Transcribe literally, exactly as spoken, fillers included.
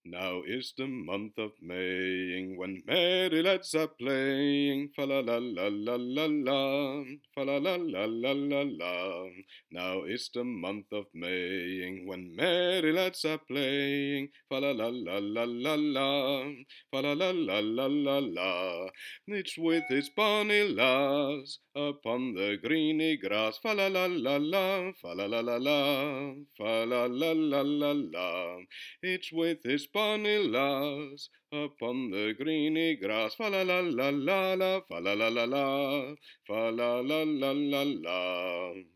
Now is the month of Maying, when merry lads are playing. Fa la la la la la la, fa la la la la la la. Now is the month of Maying, when merry lads are playing. Fa la la la la la la, fa la la la la la la. Each with his bonny lass upon the greeny grass. Fa la la la la, fa la la la la, fa la la la la la. Each with his bonny lass upon the greeny grass. Fa la la la la la, fa la la la la, fa la la la la la.